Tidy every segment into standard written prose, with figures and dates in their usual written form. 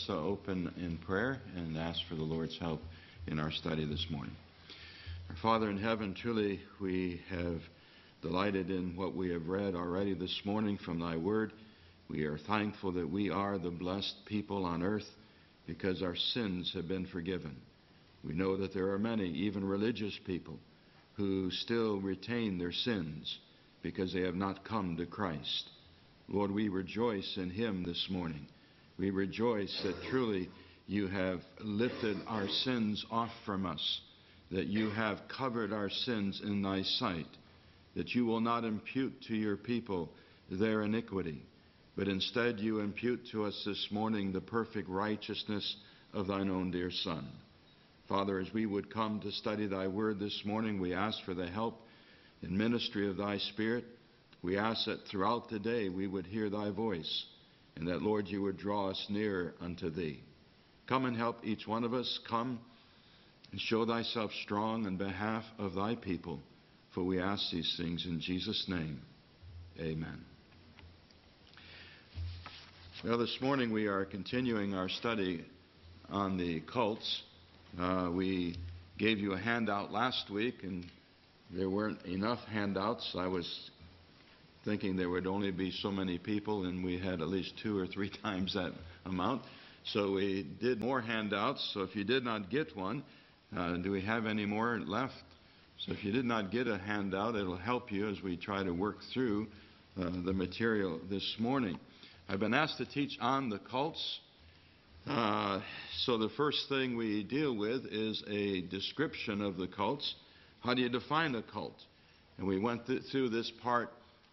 Open in prayer and ask for the Lord's help in our study this morning. Our Father in heaven, truly we have delighted in what we have read already this morning from Thy Word. We are thankful that we are the blessed people on earth because our sins have been forgiven. We know that there are many, even religious people, who still retain their sins because they have not come to Christ. Lord, we rejoice in Him this morning. We rejoice that truly You have lifted our sins off from us, that You have covered our sins in Thy sight, that You will not impute to Your people their iniquity, but instead You impute to us this morning the perfect righteousness of Thine own dear Son. Father, as we would come to study Thy Word this morning, we ask for the help and ministry of Thy Spirit. We ask that throughout the day we would hear Thy voice, and that, Lord, You would draw us near unto Thee. Come and help each one of us. Come and show Thyself strong on behalf of Thy people, for we ask these things in Jesus' name. Amen. Well, this morning we are continuing our study on the cults. We gave you a handout last week, and there weren't enough handouts. I was thinking there would only be so many people, and we had at least 2 or 3 times that amount. So we did more handouts. So if you did not get one, do we have any more left? So if you did not get a handout, it'll help you as we try to work through the material this morning. I've been asked to teach on the cults. So the first thing we deal with is a description of the cults. How do you define a cult? And we went through this part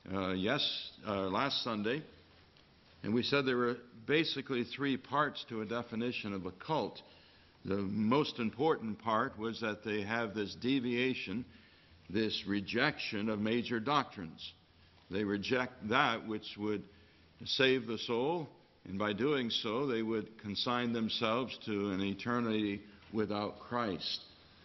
last Sunday, and we said there were basically 3 parts to a definition of a cult. The most important part was that they have this deviation, this rejection of major doctrines. They reject that which would save the soul, and by doing so they would consign themselves to an eternity without Christ.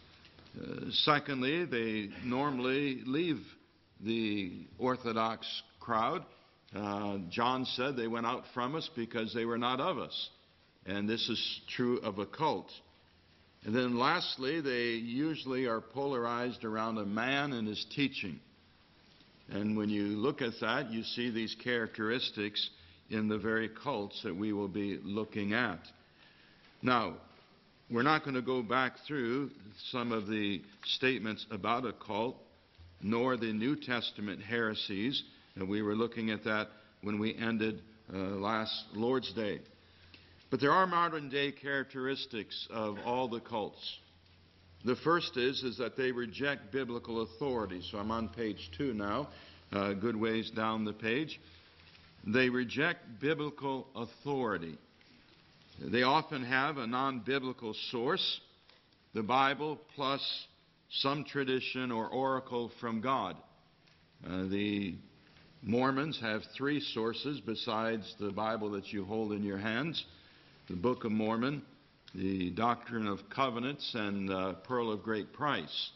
Secondly, they normally leave the Orthodox crowd. John said they went out from us because they were not of us. And this is true of a cult. And then lastly, they usually are polarized around a man and his teaching. And when you look at that, you see these characteristics in the very cults that we will be looking at. Now, we're not going to go back through some of the statements about a cult, nor the New Testament heresies. And we were looking at that when we ended last Lord's Day. But there are modern-day characteristics of all the cults. The first is that they reject biblical authority. So I'm on page 2 now, a good ways down the page. They reject biblical authority. They often have a non-biblical source, the Bible plus some tradition or oracle from God. The Mormons have 3 sources besides the Bible that you hold in your hands: the Book of Mormon, the Doctrine of Covenants, and Pearl of Great Price.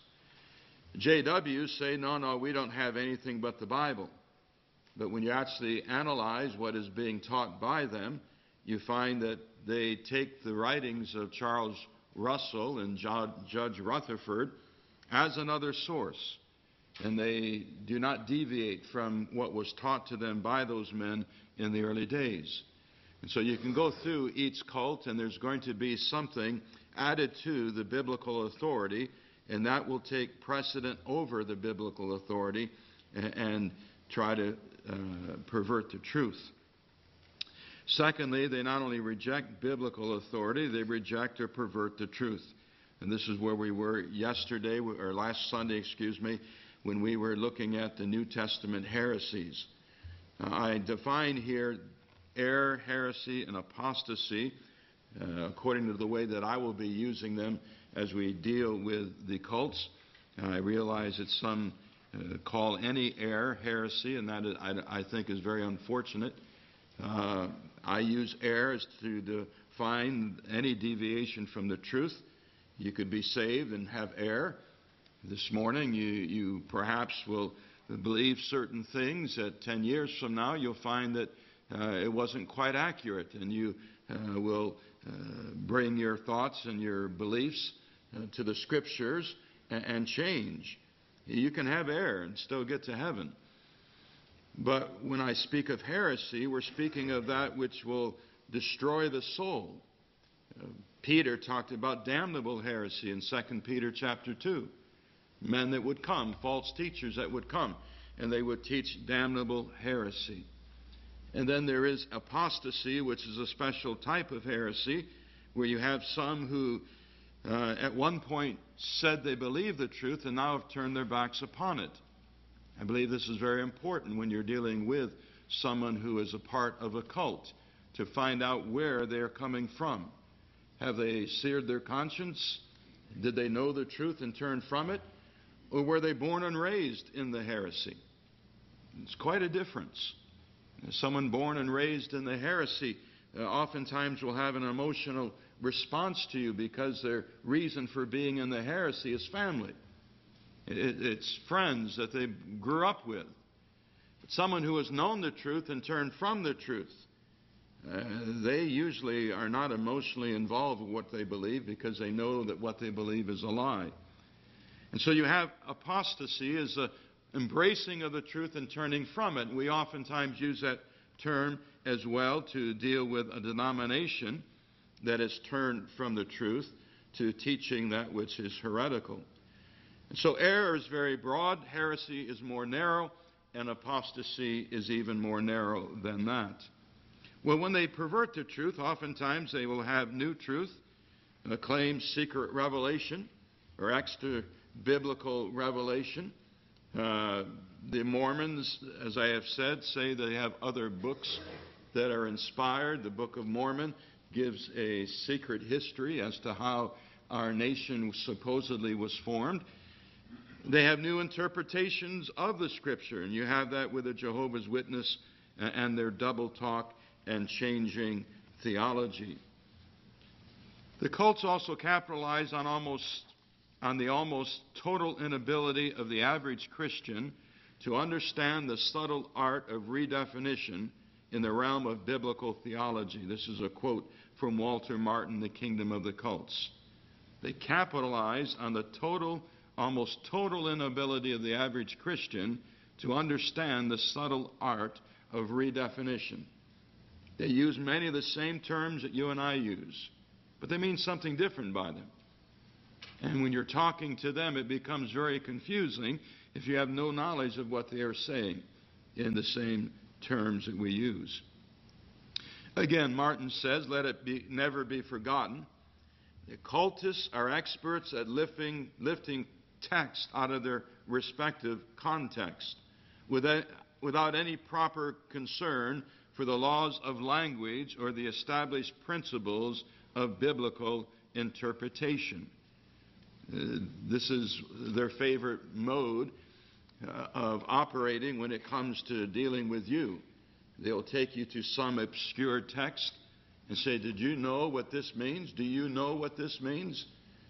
JWs say, no, we don't have anything but the Bible. But when you actually analyze what is being taught by them, you find that they take the writings of Charles Russell and Judge Rutherford as another source, and they do not deviate from what was taught to them by those men in the early days. And so you can go through each cult, and there's going to be something added to the biblical authority, and that will take precedent over the biblical authority and try to pervert the truth. Secondly, they not only reject biblical authority, they reject or pervert the truth. And this is where we were yesterday, or last Sunday, when we were looking at the New Testament heresies. I define here error, heresy, and apostasy according to the way that I will be using them as we deal with the cults. I realize that some call any error heresy, and that I think is very unfortunate. I use error as to define any deviation from the truth. You could be saved and have error. This morning you perhaps will believe certain things that 10 years from now you'll find that it wasn't quite accurate, and you will bring your thoughts and your beliefs to the Scriptures and change. You can have error and still get to heaven. But when I speak of heresy, we're speaking of that which will destroy the soul. Peter talked about damnable heresy in 2 Peter chapter 2. Men that would come, false teachers that would come, and they would teach damnable heresy. And then there is apostasy, which is a special type of heresy, where you have some who at one point said they believed the truth and now have turned their backs upon it. I believe this is very important when you're dealing with someone who is a part of a cult, to find out where they're coming from. Have they seared their conscience? Did they know the truth and turn from it? Or were they born and raised in the heresy? It's quite a difference. Someone born and raised in the heresy oftentimes will have an emotional response to you because their reason for being in the heresy is family. It's friends that they grew up with. But someone who has known the truth and turned from the truth, they usually are not emotionally involved with what they believe because they know that what they believe is a lie. And so you have apostasy as a embracing of the truth and turning from it. We oftentimes use that term as well to deal with a denomination that has turned from the truth to teaching that which is heretical. And so error is very broad, heresy is more narrow, and apostasy is even more narrow than that. Well, when they pervert the truth, oftentimes they will have new truth and claim secret revelation or extra biblical revelation. The Mormons, as I have said, say they have other books that are inspired. The Book of Mormon gives a secret history as to how our nation supposedly was formed. They have new interpretations of the Scripture, and you have that with the Jehovah's Witness and their double talk and changing theology. The cults also capitalize on the almost total inability of the average Christian to understand the subtle art of redefinition in the realm of biblical theology. This is a quote from Walter Martin, The Kingdom of the Cults. They capitalize on the almost total inability of the average Christian to understand the subtle art of redefinition. They use many of the same terms that you and I use, but they mean something different by them. And when you're talking to them, it becomes very confusing if you have no knowledge of what they are saying in the same terms that we use. Again, Martin says, let it never be forgotten. The cultists are experts at lifting text out of their respective context without any proper concern for the laws of language or the established principles of biblical interpretation. This is their favorite mode of operating when it comes to dealing with you. They'll take you to some obscure text and say, did you know what this means? Do you know what this means?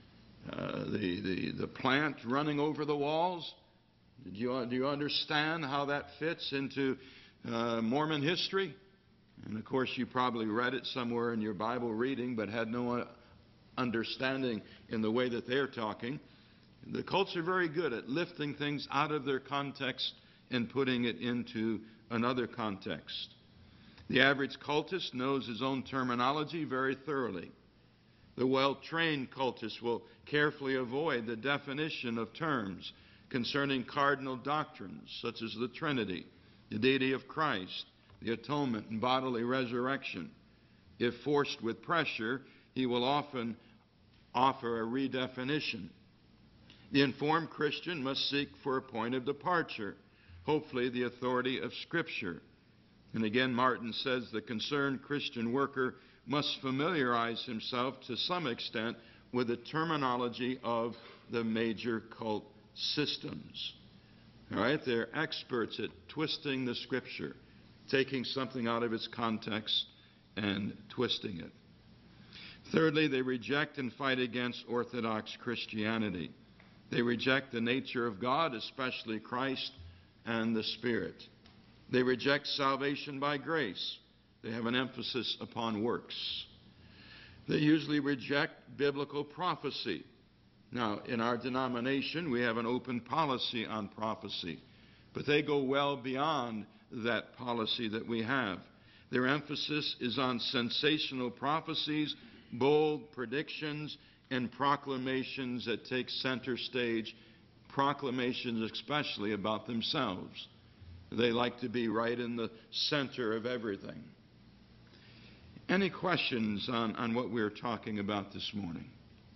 The plant running over the walls? Do you understand how that fits into Mormon history? And of course you probably read it somewhere in your Bible reading but had no understanding in the way that they're talking. The cults are very good at lifting things out of their context and putting it into another context. The average cultist knows his own terminology very thoroughly. The well-trained cultist will carefully avoid the definition of terms concerning cardinal doctrines such as the Trinity, the deity of Christ, the atonement and bodily resurrection. If forced with pressure, he will often offer a redefinition. The informed Christian must seek for a point of departure, hopefully the authority of Scripture. And again, Martin says the concerned Christian worker must familiarize himself to some extent with the terminology of the major cult systems. All right, they're experts at twisting the Scripture, taking something out of its context and twisting it. Thirdly, they reject and fight against Orthodox Christianity. They reject the nature of God, especially Christ and the Spirit. They reject salvation by grace. They have an emphasis upon works. They usually reject biblical prophecy. Now, in our denomination, we have an open policy on prophecy, but they go well beyond that policy that we have. Their emphasis is on sensational prophecies, bold predictions, and proclamations that take center stage, proclamations especially about themselves. They like to be right in the center of everything. Any questions on what we're talking about this morning?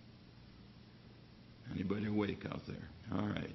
Anybody awake out there? All right.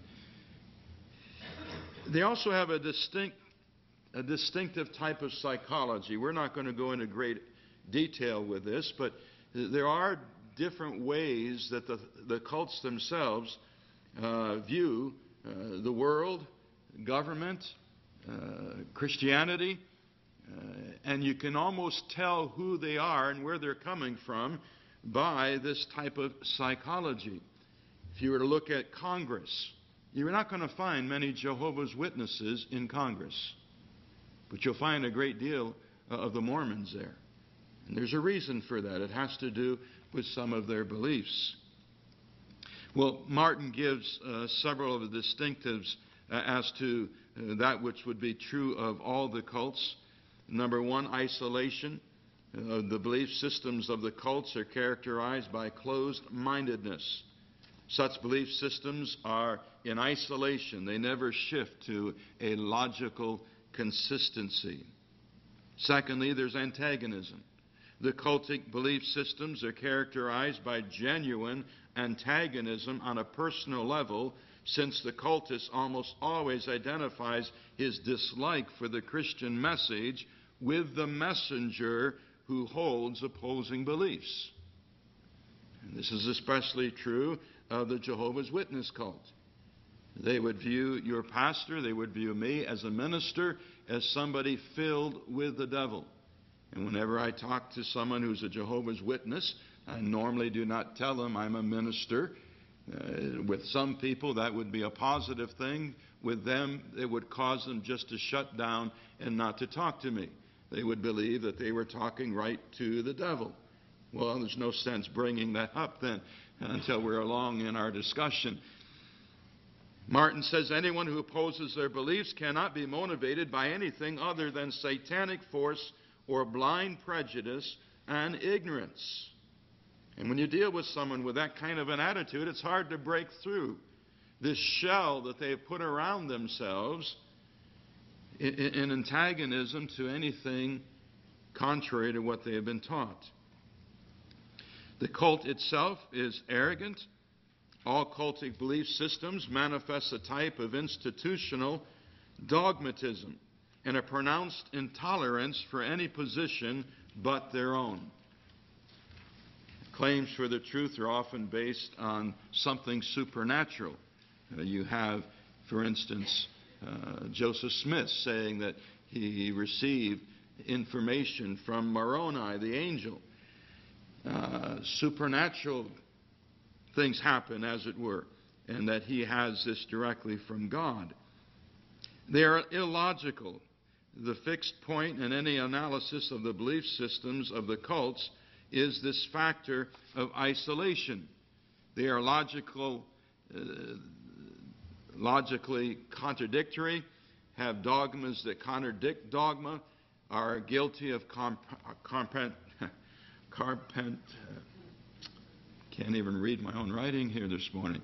They also have a distinctive type of psychology. We're not going to go into great detail with this, but there are different ways that the cults themselves view the world, government, Christianity, and you can almost tell who they are and where they're coming from by this type of psychology. If you were to look at Congress, you're not going to find many Jehovah's Witnesses in Congress, but you'll find a great deal of the Mormons there. And there's a reason for that. It has to do with some of their beliefs. Well, Martin gives several of the distinctives as to that which would be true of all the cults. Number one, isolation. The belief systems of the cults are characterized by closed-mindedness. Such belief systems are in isolation. They never shift to a logical consistency. Secondly, there's antagonism. The cultic belief systems are characterized by genuine antagonism on a personal level, since the cultist almost always identifies his dislike for the Christian message with the messenger who holds opposing beliefs. And this is especially true of the Jehovah's Witness cult. They would view your pastor, they would view me as a minister, as somebody filled with the devil. And whenever I talk to someone who's a Jehovah's Witness, I normally do not tell them I'm a minister. With some people, that would be a positive thing. With them, it would cause them just to shut down and not to talk to me. They would believe that they were talking right to the devil. Well, there's no sense bringing that up then until we're along in our discussion. Martin says anyone who opposes their beliefs cannot be motivated by anything other than satanic force or blind prejudice and ignorance. And when you deal with someone with that kind of an attitude, it's hard to break through this shell that they've put around themselves in antagonism to anything contrary to what they have been taught. The cult itself is arrogant. All cultic belief systems manifest a type of institutional dogmatism and a pronounced intolerance for any position but their own. Claims for the truth are often based on something supernatural. You have, for instance, Joseph Smith saying that he received information from Moroni, the angel. Supernatural things happen, as it were, and that he has this directly from God. They are illogical. The fixed point in any analysis of the belief systems of the cults is this factor of isolation. They are logically contradictory, have dogmas that contradict dogma, are guilty of can't even read my own writing here this morning.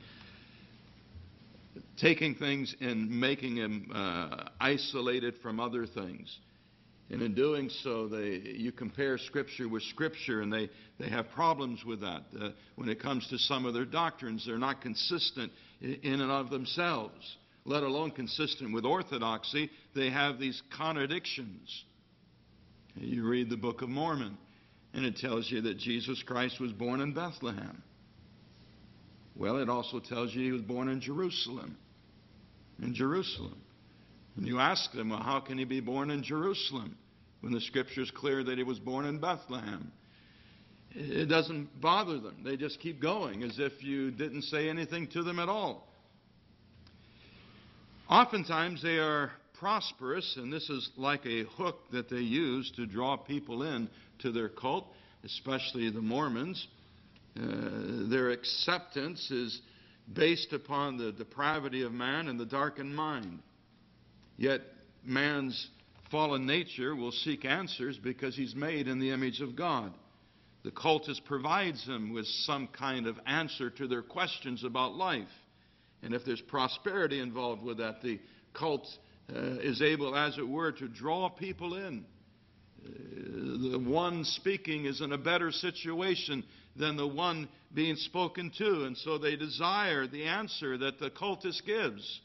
Taking things and making them isolated from other things. And in doing so, you compare Scripture with Scripture, and they have problems with that. When it comes to some of their doctrines, they're not consistent in and of themselves, let alone consistent with orthodoxy. They have these contradictions. You read the Book of Mormon, and it tells you that Jesus Christ was born in Bethlehem. Well, it also tells you he was born in Jerusalem. In Jerusalem. And you ask them, well, how can he be born in Jerusalem when the Scripture is clear that he was born in Bethlehem? It doesn't bother them. They just keep going as if you didn't say anything to them at all. Oftentimes they are prosperous, and this is like a hook that they use to draw people in to their cult. especially the Mormons. Their acceptance is based upon the depravity of man and the darkened mind. Yet man's fallen nature will seek answers because he's made in the image of God. The cultist provides them with some kind of answer to their questions about life. And if there's prosperity involved with that, the cult is able, as it were, to draw people in. The one speaking is in a better situation than the one being spoken to, and so they desire the answer that the cultist gives.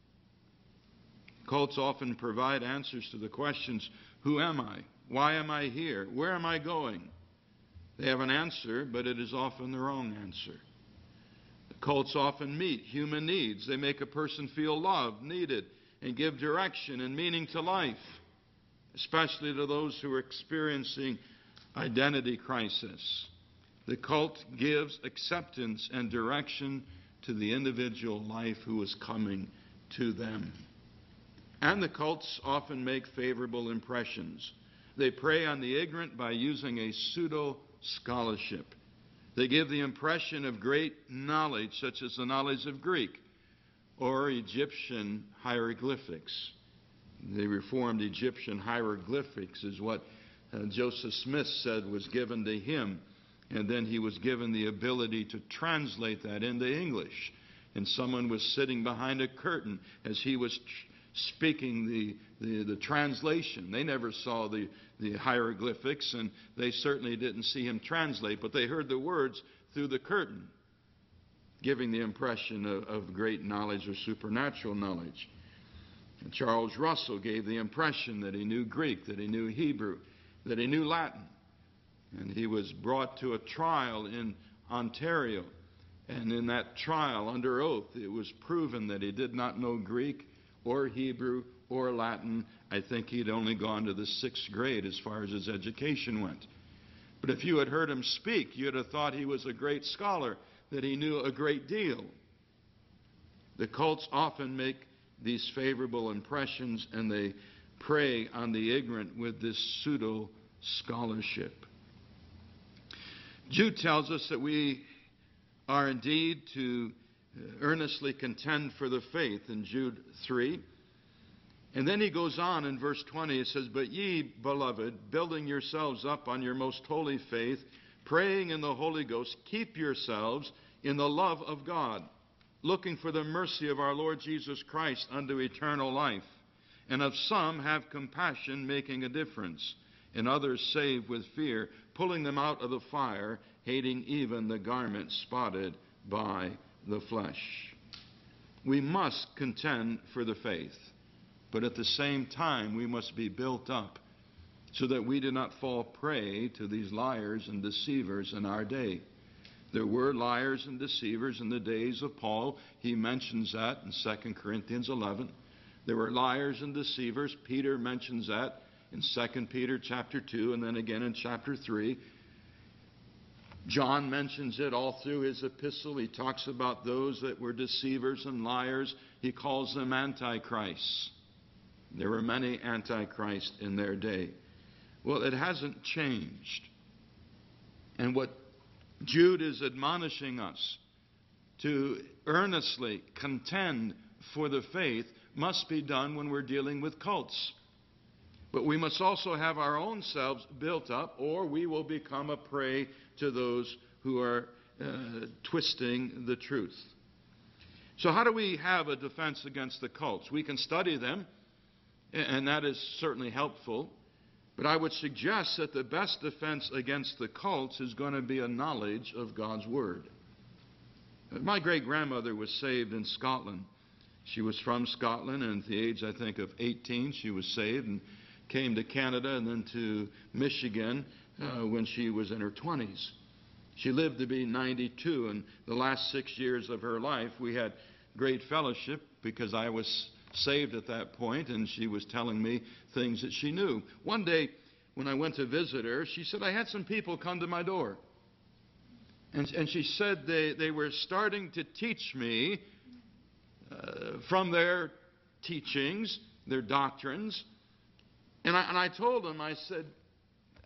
Cults often provide answers to the questions, who am I? Why am I here? Where am I going? They have an answer, but it is often the wrong answer. The cults often meet human needs. They make a person feel loved, needed, and give direction and meaning to life, especially to those who are experiencing identity crisis. The cult gives acceptance and direction to the individual life who is coming to them. And the cults often make favorable impressions. They prey on the ignorant by using a pseudo-scholarship. They give the impression of great knowledge, such as the knowledge of Greek or Egyptian hieroglyphics. The Reformed Egyptian hieroglyphics is what Joseph Smith said was given to him. And then he was given the ability to translate that into English. And someone was sitting behind a curtain as he was speaking the translation. They never saw the hieroglyphics, and they certainly didn't see him translate, but they heard the words through the curtain, giving the impression of great knowledge or supernatural knowledge. And Charles Russell gave the impression that he knew Greek, that he knew Hebrew, that he knew Latin. And he was brought to a trial in Ontario. And in that trial, under oath, it was proven that he did not know Greek or Hebrew or Latin. I think he'd only gone to the 6th grade as far as his education went. But if you had heard him speak, you'd have thought he was a great scholar, that he knew a great deal. The cults often make these favorable impressions, and they prey on the ignorant with this pseudo-scholarship. Jude tells us that we are indeed to earnestly contend for the faith in Jude 3. And then he goes on in verse 20, he says, "But ye, beloved, building yourselves up on your most holy faith, praying in the Holy Ghost, keep yourselves in the love of God, looking for the mercy of our Lord Jesus Christ unto eternal life. And of some have compassion, making a difference. And others save with fear, pulling them out of the fire, hating even the garment spotted by the flesh." We must contend for the faith, but at the same time we must be built up so that we do not fall prey to these liars and deceivers in our day. There were liars and deceivers in the days of Paul. He mentions that in 2 Corinthians 11. There were liars and deceivers. Peter mentions that in 2 Peter chapter 2 and then again in chapter 3. John mentions it all through his epistle. He talks about those that were deceivers and liars. He calls them antichrists. There were many antichrists in their day. Well, it hasn't changed. And what Jude is admonishing us to earnestly contend for the faith must be done when we're dealing with cults. But we must also have our own selves built up, or we will become a prey to those who are twisting the truth. So how do we have a defense against the cults? We can study them, and that is certainly helpful. But I would suggest that the best defense against the cults is going to be a knowledge of God's Word. My great-grandmother was saved in Scotland. She was from Scotland, and at the age, I think, of 18, she was saved and came to Canada and then to Michigan when she was in her 20s. She lived to be 92, and the last 6 years of her life we had great fellowship because I was saved at that point, and she was telling me things that she knew. One day when I went to visit her, she said, I had some people come to my door. And she said they were starting to teach me from their teachings, their doctrines. And I told them, I said,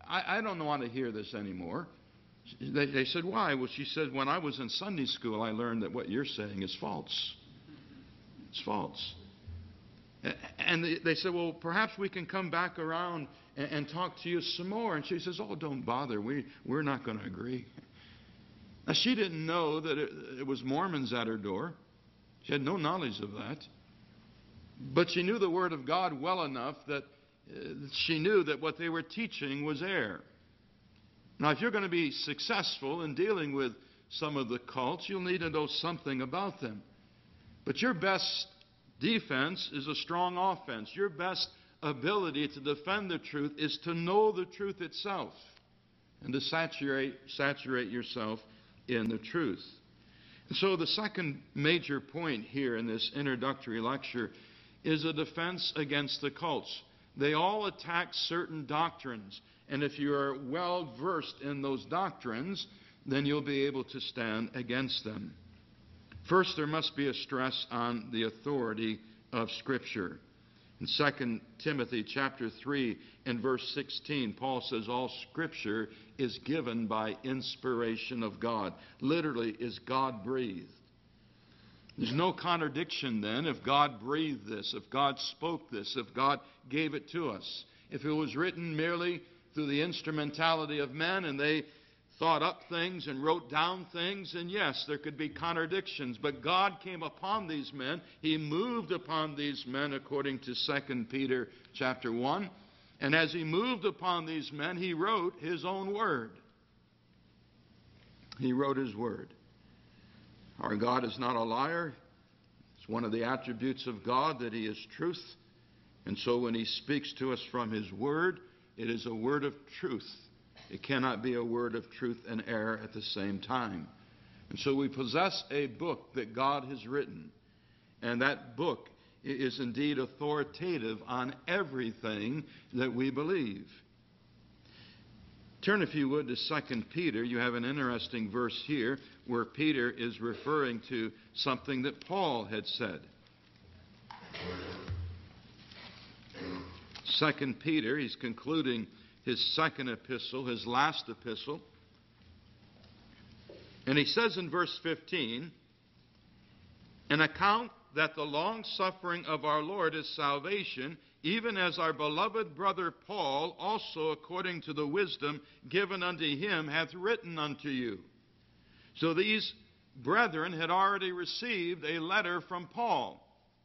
I don't want to hear this anymore. They said, why? Well, she said, when I was in Sunday school, I learned that what you're saying is false. It's false. And they said, well, perhaps we can come back around and talk to you some more. And she says, oh, don't bother. We're not going to agree. Now, she didn't know that it was Mormons at her door. She had no knowledge of that. But she knew the Word of God well enough that she knew that what they were teaching was error. Now, if you're going to be successful in dealing with some of the cults, you'll need to know something about them. But your best defense is a strong offense. Your best ability to defend the truth is to know the truth itself and to saturate yourself in the truth. And so the second major point here in this introductory lecture is a defense against the cults. They all attack certain doctrines, and if you are well versed in those doctrines, then you'll be able to stand against them. First, there must be a stress on the authority of Scripture. In 2 Timothy chapter 3 and verse 16, Paul says all Scripture is given by inspiration of God. Literally, is God-breathed. There's no contradiction then if God breathed this, if God spoke this, if God gave it to us. If it was written merely through the instrumentality of men and they thought up things and wrote down things, and yes, there could be contradictions. But God came upon these men. He moved upon these men according to 2 Peter chapter 1. And as he moved upon these men, he wrote his own word. He wrote his word. Our God is not a liar. It's one of the attributes of God that he is truth. And so when he speaks to us from his word, it is a word of truth. It cannot be a word of truth and error at the same time. And so we possess a book that God has written. And that book is indeed authoritative on everything that we believe. Turn, if you would, to 2 Peter. You have an interesting verse here where Peter is referring to something that Paul had said. 2 Peter, he's concluding his second epistle, his last epistle. And he says in verse 15, "An account that the long suffering of our Lord is salvation, even as our beloved brother Paul also according to the wisdom given unto him hath written unto you." So these brethren had already received a letter from Paul.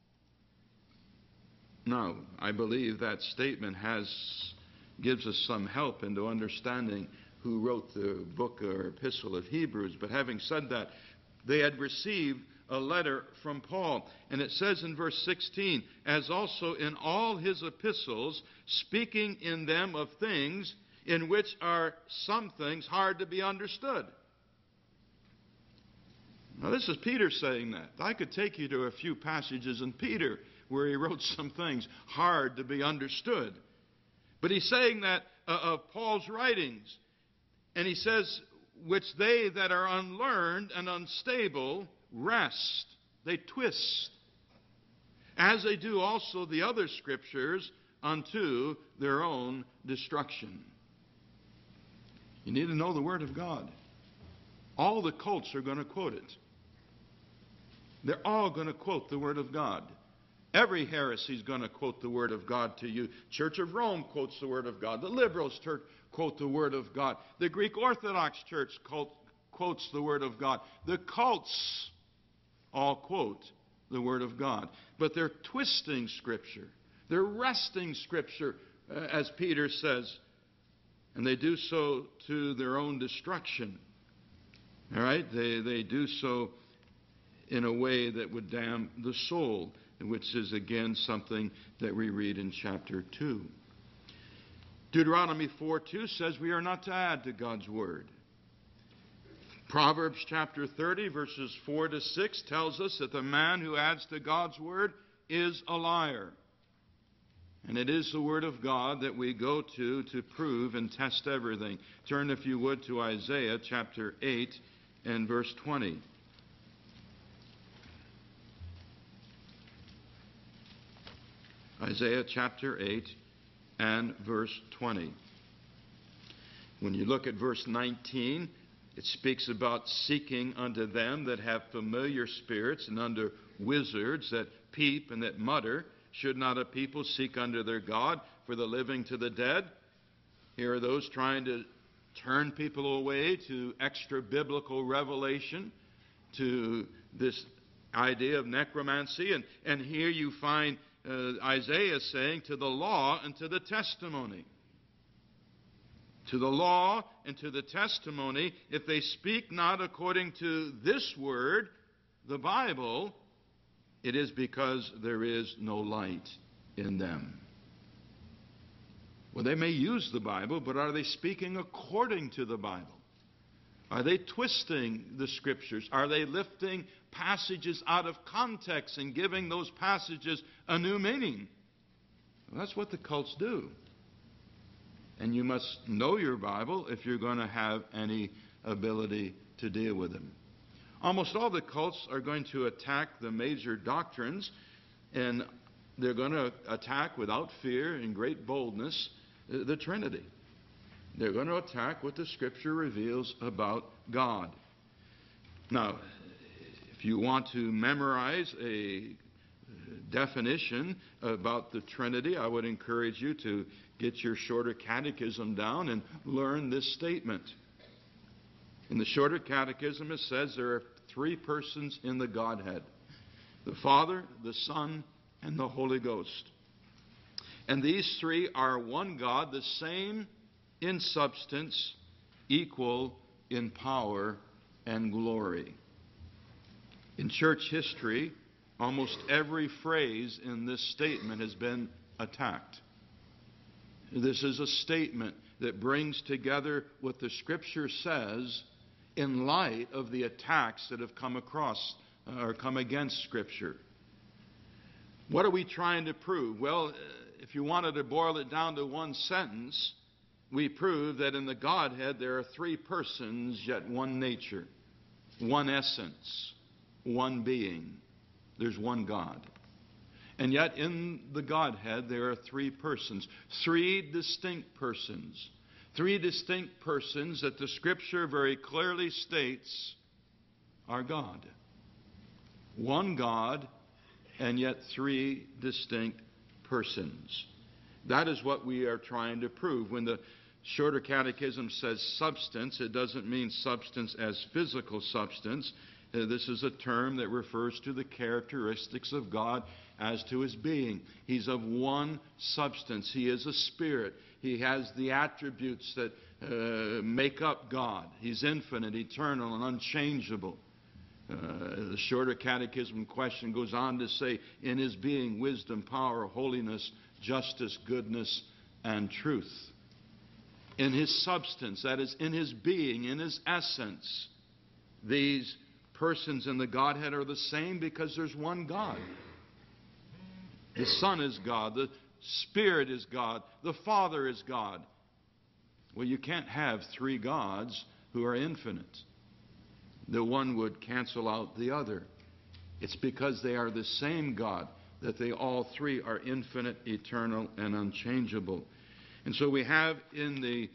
Now, I believe that statement gives us some help into understanding who wrote the book or epistle of Hebrews. But having said that, they had received a letter from Paul. And it says in verse 16, "As also in all his epistles, speaking in them of things in which are some things hard to be understood." Now this is Peter saying that. I could take you to a few passages in Peter where he wrote some things hard to be understood. But he's saying that of Paul's writings. And he says, "Which they that are unlearned and unstable wrest," they twist, "as they do also the other scriptures unto their own destruction." You need to know the Word of God. All the cults are going to quote it. They're all going to quote the Word of God. Every heresy is going to quote the Word of God to you. Church of Rome quotes the Word of God. The liberals quote the Word of God. The Greek Orthodox Church quotes the Word of God. The cults all quote the Word of God. But they're twisting Scripture. They're wresting Scripture, as Peter says. And they do so to their own destruction. All right? They do so in a way that would damn the soul, which is again something that we read in chapter 2. Deuteronomy 4:2 says we are not to add to God's word. Proverbs chapter 30 verses 4 to 6 tells us that the man who adds to God's word is a liar. And it is the word of God that we go to prove and test everything. Turn, if you would, to Isaiah chapter 8 and verse 20. Isaiah chapter 8 and verse 20. When you look at verse 19, it speaks about seeking unto them that have familiar spirits and unto wizards that peep and that mutter. Should not a people seek unto their God for the living to the dead? Here are those trying to turn people away to extra biblical revelation, to this idea of necromancy. And here you find Isaiah saying, to the law and to the testimony. To the law and to the testimony, if they speak not according to this word, the Bible, it is because there is no light in them. Well, they may use the Bible, but are they speaking according to the Bible? Are they twisting the Scriptures? Are they lifting passages out of context and giving those passages a new meaning? Well, that's what the cults do. And you must know your Bible if you're going to have any ability to deal with them. Almost all the cults are going to attack the major doctrines, and they're going to attack without fear and great boldness the Trinity. They're going to attack what the Scripture reveals about God. Now, if you want to memorize a definition about the Trinity, I would encourage you to get your shorter catechism down and learn this statement. In the shorter catechism, it says there are three persons in the Godhead: the Father, the Son, and the Holy Ghost. And these three are one God, the same in substance, equal in power and glory. In church history, almost every phrase in this statement has been attacked. This is a statement that brings together what the Scripture says in light of the attacks that have come across or come against Scripture. What are we trying to prove? Well, if you wanted to boil it down to one sentence, we prove that in the Godhead there are three persons, yet one nature, one essence, one being. There's one God. And yet in the Godhead there are three persons, three distinct persons. Three distinct persons that the Scripture very clearly states are God. One God, and yet three distinct persons. That is what we are trying to prove. When the shorter catechism says substance, it doesn't mean substance as physical substance. This is a term that refers to the characteristics of God as to His being. He's of one substance. He is a spirit. He has the attributes that make up God. He's infinite, eternal, and unchangeable. The shorter catechism question goes on to say, in His being, wisdom, power, holiness, justice, goodness, and truth. In His substance, that is, in His being, in His essence, these persons in the Godhead are the same because there's one God. The Son is God. The Spirit is God. The Father is God. Well, you can't have three gods who are infinite. The one would cancel out the other. It's because they are the same God that they all three are infinite, eternal, and unchangeable. And so we have in the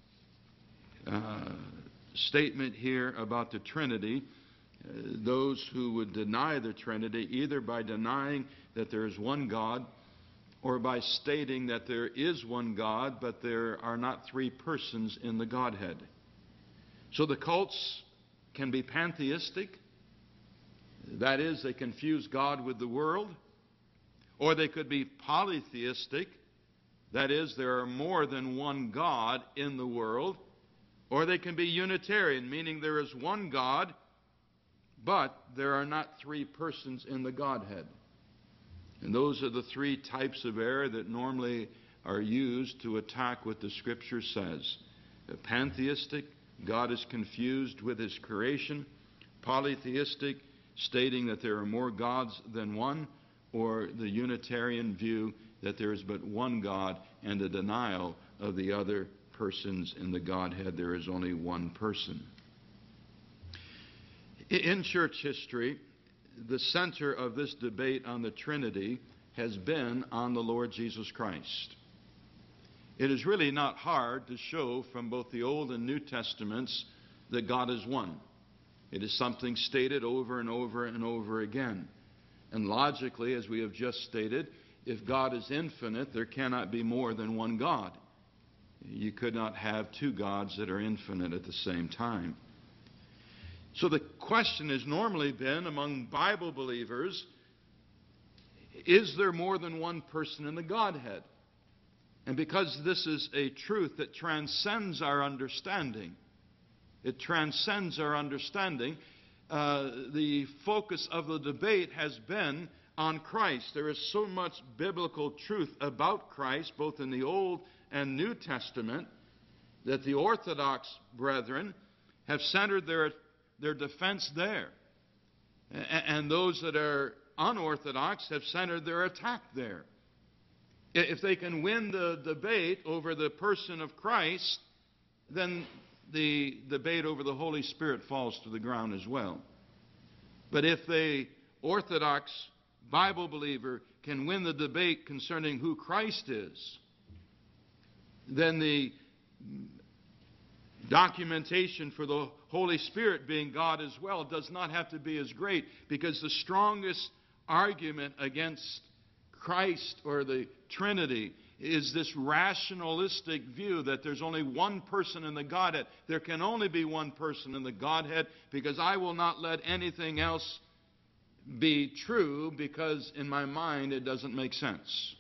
statement here about the Trinity, those who would deny the Trinity either by denying that there is one God or by stating that there is one God but there are not three persons in the Godhead. So the cults can be pantheistic. That is, they confuse God with the world. Or they could be polytheistic. That is, there are more than one God in the world. Or they can be Unitarian, meaning there is one God, but there are not three persons in the Godhead. And those are the three types of error that normally are used to attack what the Scripture says. The pantheistic, God is confused with His creation. Polytheistic, stating that there are more gods than one. Or the Unitarian view that there is but one God and a denial of the other persons in the Godhead. There is only one person. In church history, the center of this debate on the Trinity has been on the Lord Jesus Christ. It is really not hard to show from both the Old and New Testaments that God is one. It is something stated over and over and over again. And logically, as we have just stated, if God is infinite, there cannot be more than one God. You could not have two gods that are infinite at the same time. So the question has normally been among Bible believers, is there more than one person in the Godhead? And because this is a truth that transcends our understanding, the focus of the debate has been on Christ. There is so much biblical truth about Christ, both in the Old and New Testament, that the Orthodox brethren have centered their defense there. And those that are unorthodox have centered their attack there. If they can win the debate over the person of Christ, then the debate over the Holy Spirit falls to the ground as well. But if the Orthodox Bible believer can win the debate concerning who Christ is, then the documentation for the Holy Spirit being God as well does not have to be as great, because the strongest argument against Christ or the Trinity is this rationalistic view that there's only one person in the Godhead. There can only be one person in the Godhead, because I will not let anything else be true, because in my mind it doesn't make sense.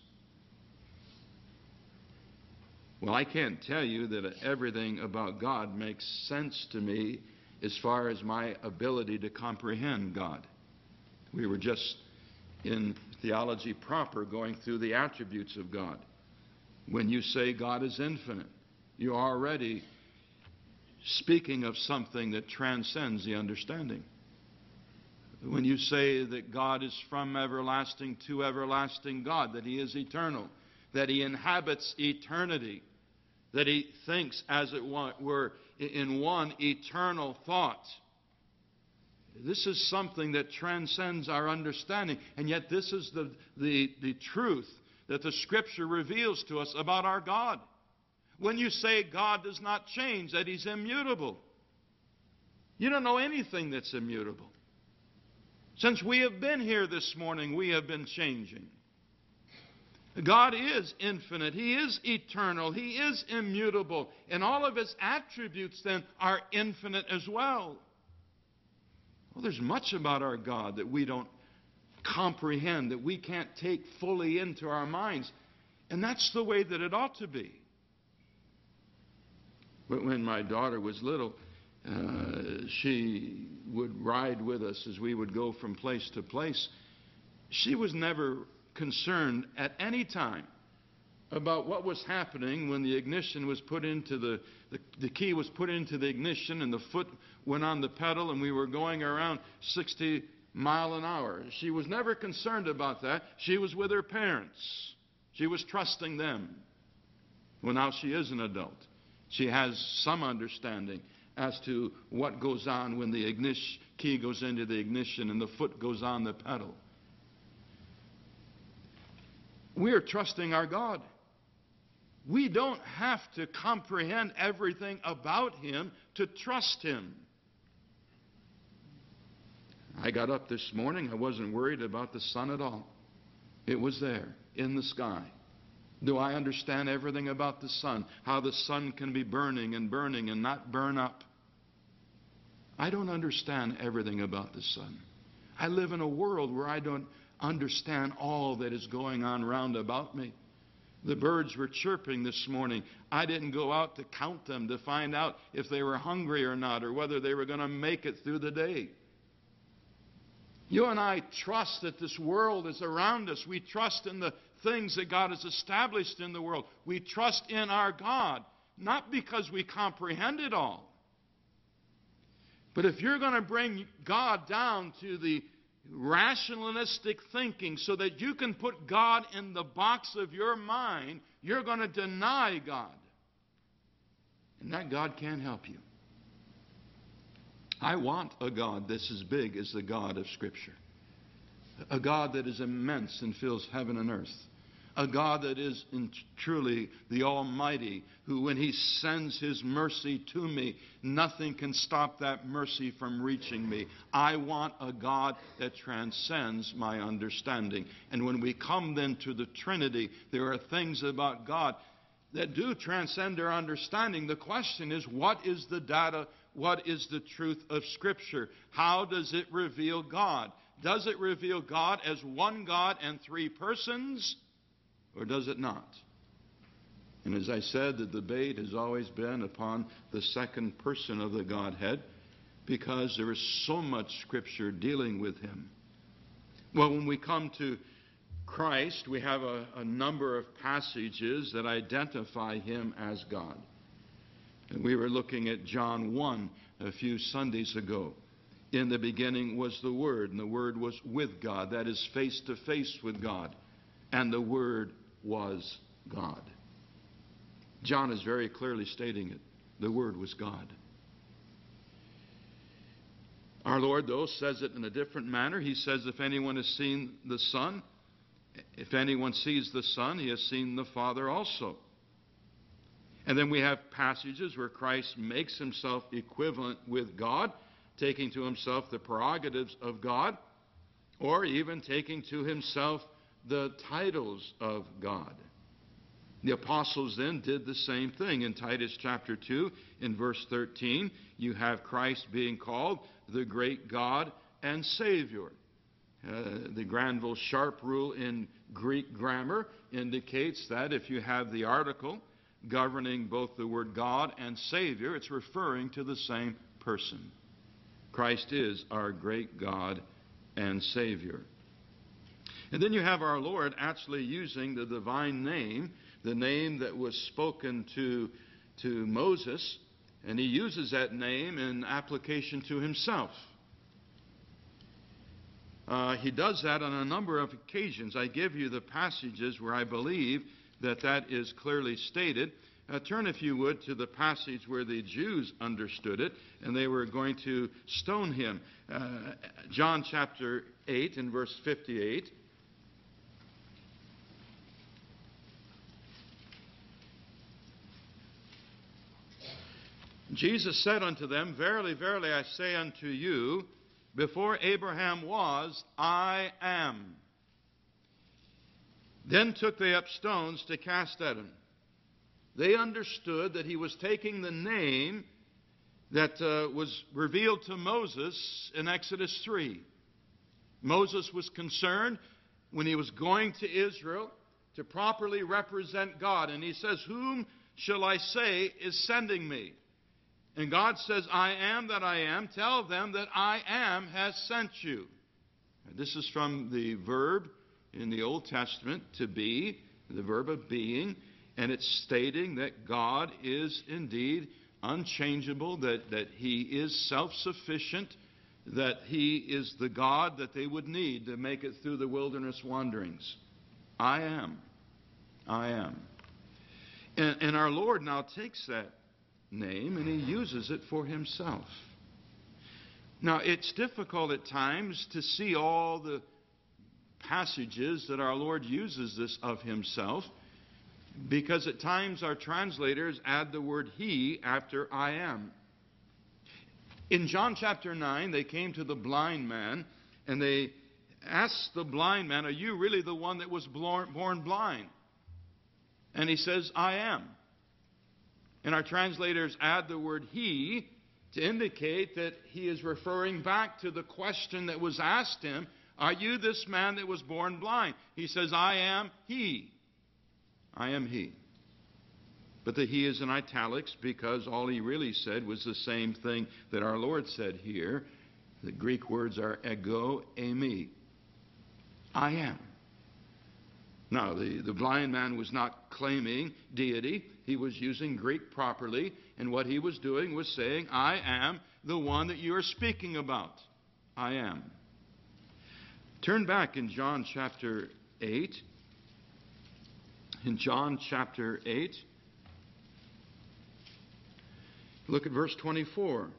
Well, I can't tell you that everything about God makes sense to me as far as my ability to comprehend God. We were just in theology proper going through the attributes of God. When you say God is infinite, you're already speaking of something that transcends the understanding. When you say that God is from everlasting to everlasting God, that He is eternal, that He inhabits eternity, that He thinks, as it were, in one eternal thought. This is something that transcends our understanding, and yet this is the truth that the Scripture reveals to us about our God. When you say God does not change, that He's immutable, you don't know anything that's immutable. Since we have been here this morning, we have been changing. God is infinite. He is eternal. He is immutable. And all of His attributes then are infinite as well. Well, there's much about our God that we don't comprehend, that we can't take fully into our minds. And that's the way that it ought to be. When my daughter was little, she would ride with us as we would go from place to place. She was never concerned at any time about what was happening when the ignition was put into the key was put into the ignition and the foot went on the pedal and we were going around 60 miles an hour. She was never concerned about that. She was with her parents. She was trusting them. Well, now she is an adult. She has some understanding as to what goes on when the key goes into the ignition and the foot goes on the pedal. We are trusting our God. We don't have to comprehend everything about Him to trust Him. I got up this morning. I wasn't worried about the sun at all. It was there in the sky. Do I understand everything about the sun? How the sun can be burning and not burn up? I don't understand everything about the sun. I live in a world where I don't understand all that is going on round about me. The birds were chirping this morning. I didn't go out to count them to find out if they were hungry or not, or whether they were going to make it through the day. You and I trust that this world is around us. We trust in the things that God has established in the world. We trust in our God, not because we comprehend it all. But if you're going to bring God down to the rationalistic thinking so that you can put God in the box of your mind, you're going to deny God. And that God can't help you. I want a God that's as big as the God of Scripture. A God that is immense and fills heaven and earth. A God that is truly the Almighty, who when He sends His mercy to me, nothing can stop that mercy from reaching me. I want a God that transcends my understanding. And when we come then to the Trinity, there are things about God that do transcend our understanding. The question is, what is the data? What is the truth of Scripture? How does it reveal God? Does it reveal God as one God and three persons? Or does it not? And as I said, the debate has always been upon the second person of the Godhead, because there is so much Scripture dealing with Him. Well, when we come to Christ, we have a number of passages that identify Him as God. And we were looking at John 1 a few Sundays ago. In the beginning was the Word, and the Word was with God. That is, face to face with God. And the Word was God. John is very clearly stating it. The Word was God. Our Lord, though, says it in a different manner. He says, if anyone has seen the Son, if anyone sees the Son, he has seen the Father also. And then we have passages where Christ makes Himself equivalent with God, taking to Himself the prerogatives of God, or even taking to Himself the titles of God. The apostles then did the same thing. In Titus chapter 2, in verse 13, you have Christ being called the great God and Savior. The Granville Sharp rule in Greek grammar indicates that if you have the article governing both the word God and Savior, it's referring to the same person. Christ is our great God and Savior. And then you have our Lord actually using the divine name, the name that was spoken to Moses, and He uses that name in application to Himself. He does that on a number of occasions. I give you the passages where I believe that is clearly stated. Turn, if you would, to the passage where the Jews understood it, and they were going to stone Him. John chapter 8 and verse 58. Jesus said unto them, verily, verily, I say unto you, before Abraham was, I am. Then took they up stones to cast at Him. They understood that He was taking the name that was revealed to Moses in Exodus 3. Moses was concerned when he was going to Israel to properly represent God. And he says, whom shall I say is sending me? And God says, I am that I am. Tell them that I am has sent you. And this is from the verb in the Old Testament, to be, the verb of being. And it's stating that God is indeed unchangeable, that He is self-sufficient, that He is the God that they would need to make it through the wilderness wanderings. I am. I am. And our Lord now takes that name and He uses it for Himself. Now, it's difficult at times to see all the passages that our Lord uses this of Himself, because at times our translators add the word He after I am. In John chapter 9, they came to the blind man and they asked the blind man, are you really the one that was born blind? And he says, I am. And our translators add the word He to indicate that he is referring back to the question that was asked him, are you this man that was born blind? He says, I am He. I am He. But the He is in italics because all he really said was the same thing that our Lord said here. The Greek words are ego, eimi. I am. Now, the blind man was not claiming deity. He was using Greek properly, and what he was doing was saying, I am the one that you are speaking about. I am. Turn back in John chapter 8. In John chapter 8, look at verse 24.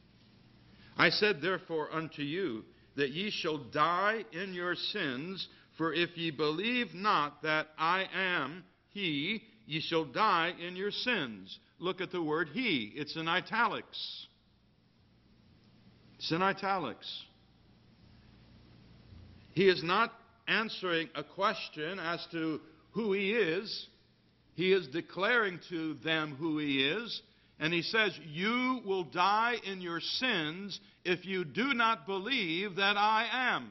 I said therefore unto you, that ye shall die in your sins, For if ye believe not that I am he, ye shall die in your sins. Look at the word he. It's in italics. It's in italics. He is not answering a question as to who he is. He is declaring to them who he is. And he says, you will die in your sins if you do not believe that I am.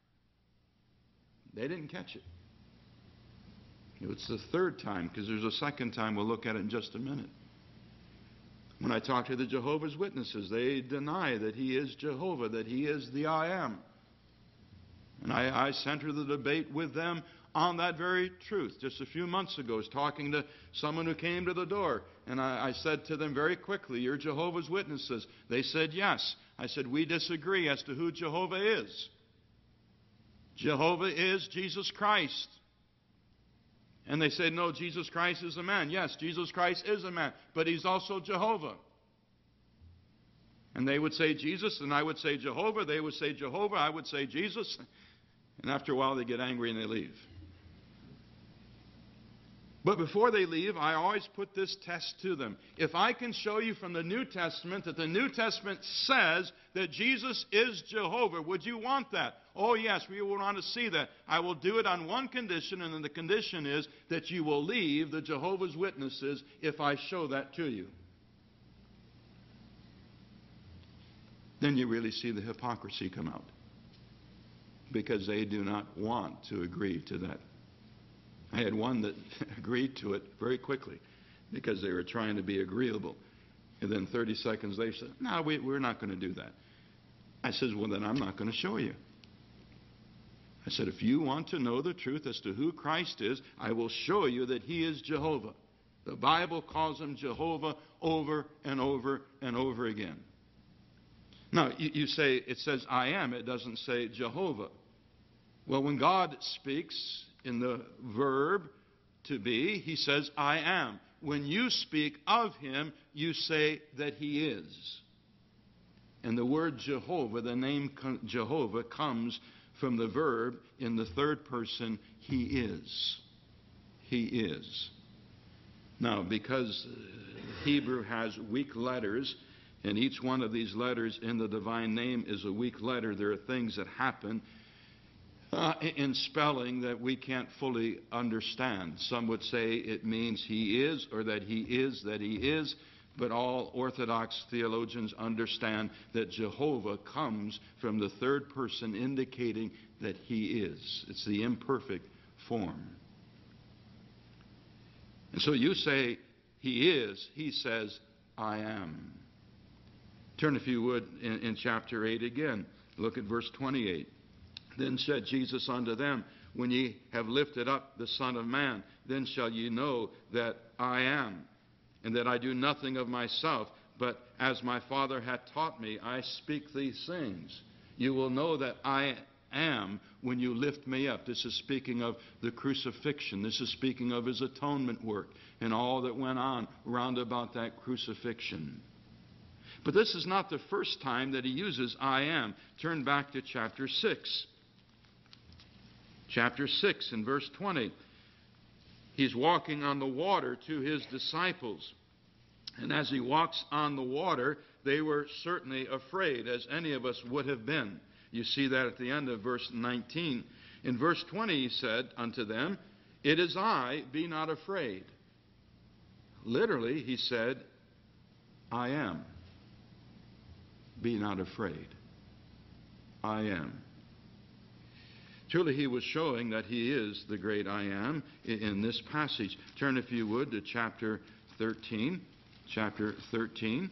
They didn't catch it. It's the third time, because there's a second time. We'll look at it in just a minute. When I talk to the Jehovah's Witnesses, they deny that he is Jehovah, that he is the I am. And I center the debate with them on that very truth. Just a few months ago, I was talking to someone who came to the door, and I said to them very quickly, you're Jehovah's Witnesses. They said yes. I said, we disagree as to who Jehovah is. Jehovah is Jesus Christ. And they said, no, Jesus Christ is a man. Yes, Jesus Christ is a man, but he's also Jehovah. And they would say Jesus, and I would say Jehovah. They would say Jehovah, I would say Jesus. And after a while, they get angry and they leave. But before they leave, I always put this test to them. If I can show you from the New Testament that the New Testament says that Jesus is Jehovah, would you want that? Oh, yes, we will want to see that. I will do it on one condition, and then the condition is that you will leave the Jehovah's Witnesses if I show that to you. Then you really see the hypocrisy come out, because they do not want to agree to that. I had one that agreed to it very quickly because they were trying to be agreeable. And then 30 seconds later said, no, we're not going to do that. I said, well, then I'm not going to show you. I said, if you want to know the truth as to who Christ is, I will show you that he is Jehovah. The Bible calls him Jehovah over and over and over again. Now, you say, it says I am. It doesn't say Jehovah. Well, when God speaks in the verb to be, he says, I am. When you speak of him, you say that he is. And the word Jehovah, the name Jehovah, comes from the verb in the third person, he is. He is. Now, because Hebrew has weak letters, and each one of these letters in the divine name is a weak letter, there are things that happen in spelling that we can't fully understand. Some would say it means he is, or that he is, but all Orthodox theologians understand that Jehovah comes from the third person, indicating that he is. It's the imperfect form. And so you say he is, he says I am. Turn, if you would, in chapter 8 again. Look at verse 28. Then said Jesus unto them, when ye have lifted up the Son of Man, then shall ye know that I am, and that I do nothing of myself, but as my Father hath taught me, I speak these things. You will know that I am when you lift me up. This is speaking of the crucifixion. This is speaking of his atonement work and all that went on round about that crucifixion. But this is not the first time that he uses I am. Turn back to chapter 6. Chapter 6 and verse 20. He's walking on the water to his disciples. And as he walks on the water, they were certainly afraid, as any of us would have been. You see that at the end of verse 19. In verse 20 he said unto them, it is I, be not afraid. Literally, he said, I am. Be not afraid. I am. Truly, he was showing that he is the great I am in this passage. Turn, if you would, to chapter 13. Chapter 13.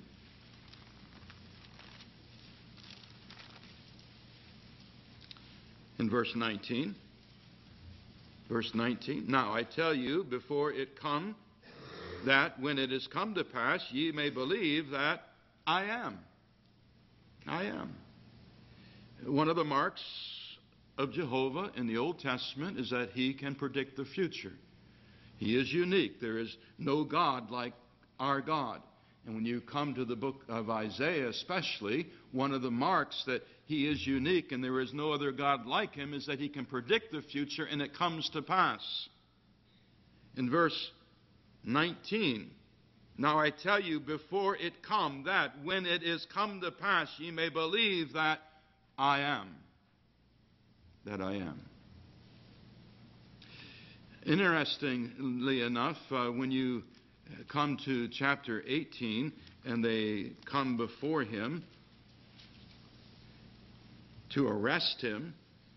In verse 19. Verse 19. Now I tell you before it come, that when it is come to pass, ye may believe that I am. I am. One of the marks of Jehovah in the Old Testament is that he can predict the future. He is unique. There is no God like our God. And when you come to the book of Isaiah especially, one of the marks that he is unique and there is no other God like him is that he can predict the future and it comes to pass. In verse 19, now I tell you before it come, that when it is come to pass, ye may believe that I am. That I am. Interestingly enough, when you come to chapter 18 and they come before him to arrest him,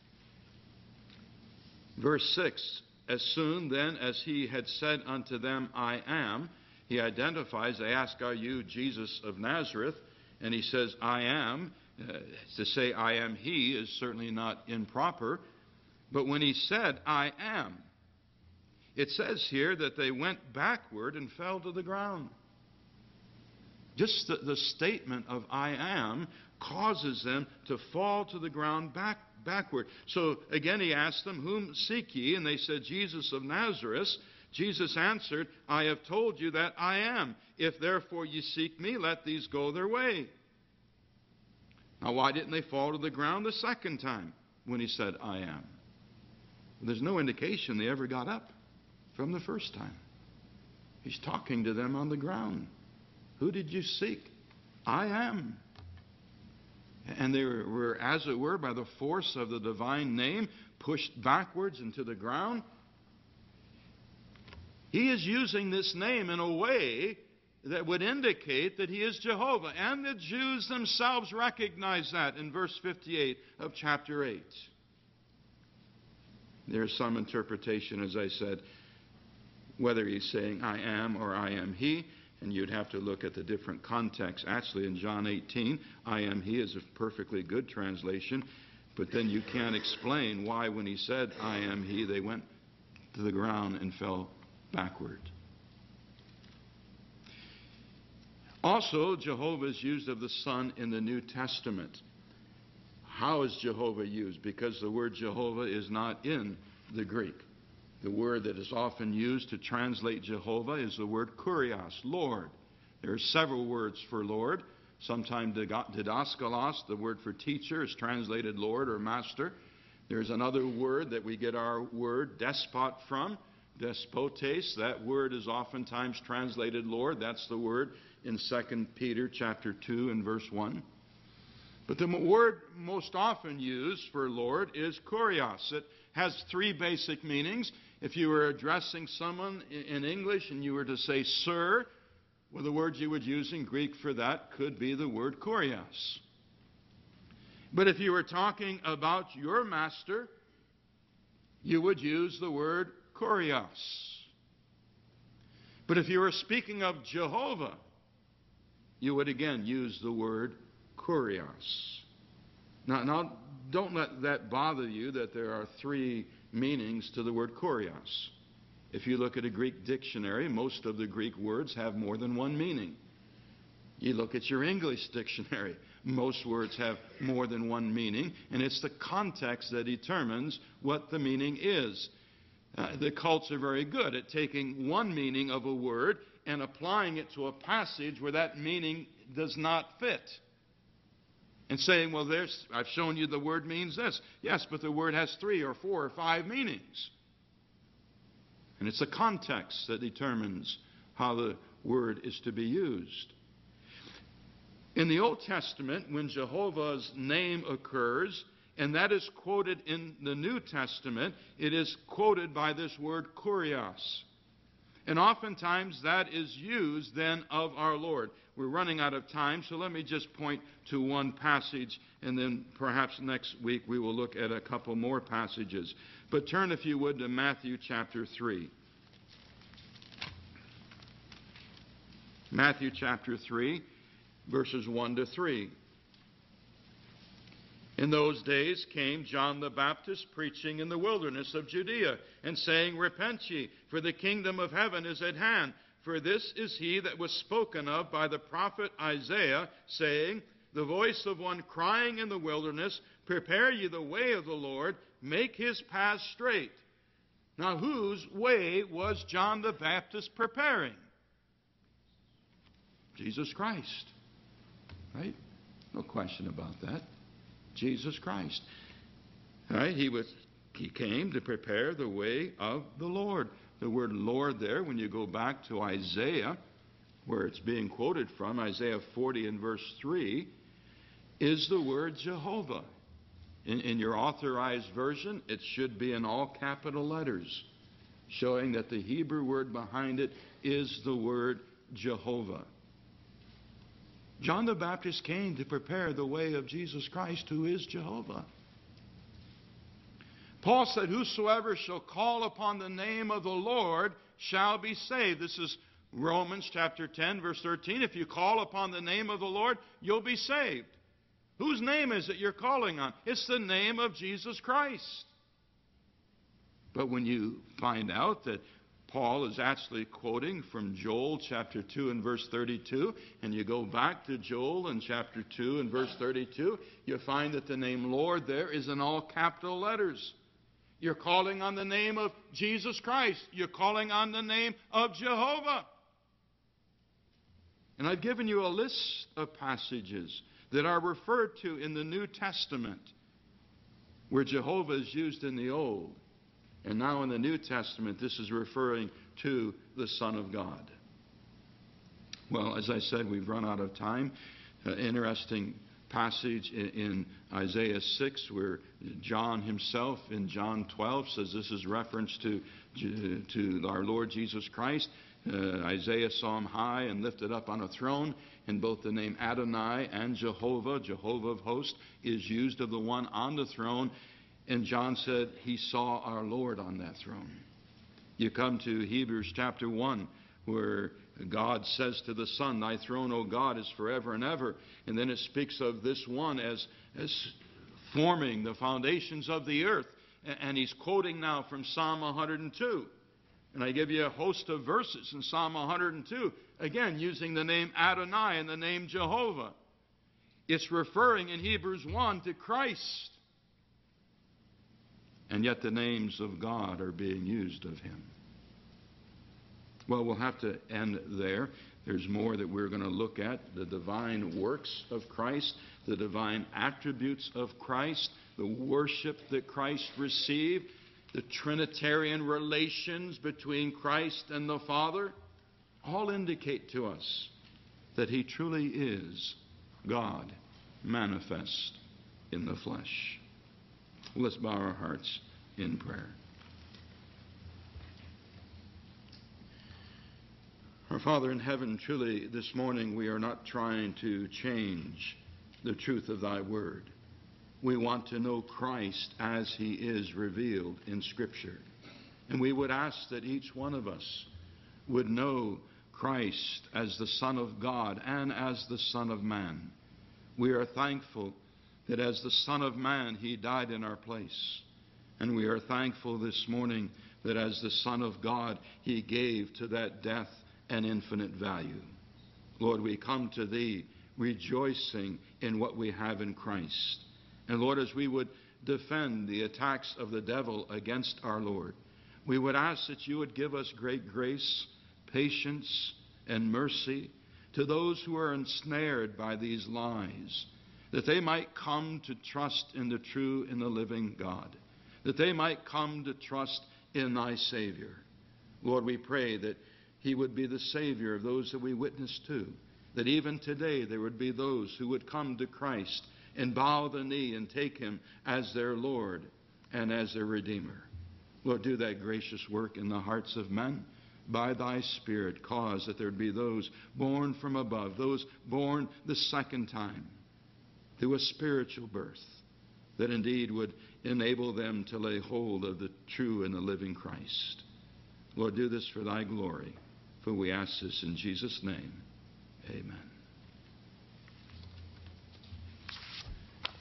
verse 6, as soon then as he had said unto them, I am, he identifies, they ask, are you Jesus of Nazareth? And he says, I am. To say I am he is certainly not improper. But when he said, I am, it says here that they went backward and fell to the ground. Just the statement of I am causes them to fall to the ground backward. So again he asked them, whom seek ye? And they said, Jesus of Nazareth. Jesus answered, I have told you that I am. If therefore ye seek me, let these go their way. Now why didn't they fall to the ground the second time when he said, I am? There's no indication they ever got up from the first time. He's talking to them on the ground. Who did you seek? I am. And they were, as it were, by the force of the divine name, pushed backwards into the ground. He is using this name in a way that would indicate that he is Jehovah. And the Jews themselves recognize that in verse 58 of chapter 8. There's some interpretation, as I said, whether he's saying I am or I am he. And you'd have to look at the different contexts. Actually, in John 18, I am he is a perfectly good translation. But then you can't explain why when he said I am he, they went to the ground and fell backward. Also, Jehovah is used of the Son in the New Testament. How is Jehovah used? Because the word Jehovah is not in the Greek. The word that is often used to translate Jehovah is the word kurios, Lord. There are several words for Lord. Sometimes didaskalos, the word for teacher, is translated Lord or Master. There's another word that we get our word despot from, despotes. That word is oftentimes translated Lord. That's the word in 2 Peter chapter 2 and verse 1. But the word most often used for Lord is kurios. It has three basic meanings. If you were addressing someone in English and you were to say sir, well, the word you would use in Greek for that could be the word kurios. But if you were talking about your master, you would use the word kurios. But if you were speaking of Jehovah, you would again use the word kurios. Now, don't let that bother you that there are three meanings to the word kurios. If you look at a Greek dictionary, most of the Greek words have more than one meaning. You look at your English dictionary, most words have more than one meaning, and it's the context that determines what the meaning is. The cults are very good at taking one meaning of a word and applying it to a passage where that meaning does not fit. And saying, well, I've shown you the word means this. Yes, but the word has 3 or 4 or 5 meanings. And it's the context that determines how the word is to be used. In the Old Testament, when Jehovah's name occurs, and that is quoted in the New Testament, it is quoted by this word kurios. And oftentimes that is used then of our Lord. We're running out of time, so let me just point to one passage, and then perhaps next week we will look at a couple more passages. But turn, if you would, to Matthew chapter 3. Matthew chapter 3, verses 1 to 3. In those days came John the Baptist preaching in the wilderness of Judea, and saying, Repent ye, for the kingdom of heaven is at hand. For this is he that was spoken of by the prophet Isaiah, saying, The voice of one crying in the wilderness, Prepare ye the way of the Lord, make his path straight. Now whose way was John the Baptist preparing? Jesus Christ. Right? No question about that. Jesus Christ. Right? He came to prepare the way of the Lord. The word Lord there, when you go back to Isaiah, where it's being quoted from, Isaiah 40 and verse 3, is the word Jehovah. In your authorized version, it should be in all capital letters, showing that the Hebrew word behind it is the word Jehovah. John the Baptist came to prepare the way of Jesus Christ, who is Jehovah. Paul said, whosoever shall call upon the name of the Lord shall be saved. This is Romans chapter 10, verse 13. If you call upon the name of the Lord, you'll be saved. Whose name is it you're calling on? It's the name of Jesus Christ. But when you find out that Paul is actually quoting from Joel chapter 2 and verse 32, and you go back to Joel in chapter 2 and verse 32, you find that the name Lord there is in all capital letters. You're calling on the name of Jesus Christ. You're calling on the name of Jehovah. And I've given you a list of passages that are referred to in the New Testament where Jehovah is used in the Old. And now in the New Testament, this is referring to the Son of God. Well, as I said, we've run out of time. Interesting passage in Isaiah 6 where John himself in John 12 says this is reference to our Lord Jesus Christ. Isaiah saw him high and lifted up on a throne, and both the name Adonai and Jehovah, Jehovah of hosts, is used of the one on the throne. And John said he saw our Lord on that throne. You come to Hebrews chapter 1 where God says to the Son, thy throne, O God, is forever and ever. And then it speaks of this one as forming the foundations of the earth. And he's quoting now from Psalm 102. And I give you a host of verses in Psalm 102, again, using the name Adonai and the name Jehovah. It's referring in Hebrews 1 to Christ. And yet the names of God are being used of him. Well, we'll have to end there. There's more that we're going to look at. The divine works of Christ, the divine attributes of Christ, the worship that Christ received, the Trinitarian relations between Christ and the Father, all indicate to us that he truly is God manifest in the flesh. Let's bow our hearts in prayer. Our Father in heaven, truly this morning we are not trying to change the truth of thy word. We want to know Christ as he is revealed in Scripture. And we would ask that each one of us would know Christ as the Son of God and as the Son of Man. We are thankful that as the Son of Man, he died in our place. And we are thankful this morning that as the Son of God, he gave to that death an infinite value. Lord, we come to thee rejoicing in what we have in Christ. And Lord, as we would defend the attacks of the devil against our Lord, we would ask that you would give us great grace, patience, and mercy to those who are ensnared by these lies, that they might come to trust in the true and the living God, that they might come to trust in thy Savior. Lord, we pray that he would be the Savior of those that we witness to, that even today there would be those who would come to Christ and bow the knee and take him as their Lord and as their Redeemer. Lord, do that gracious work in the hearts of men. By thy Spirit, cause that there would be those born from above, those born the second time through a spiritual birth, that indeed would enable them to lay hold of the true and the living Christ. Lord, do this for thy glory, for we ask this in Jesus' name. Amen.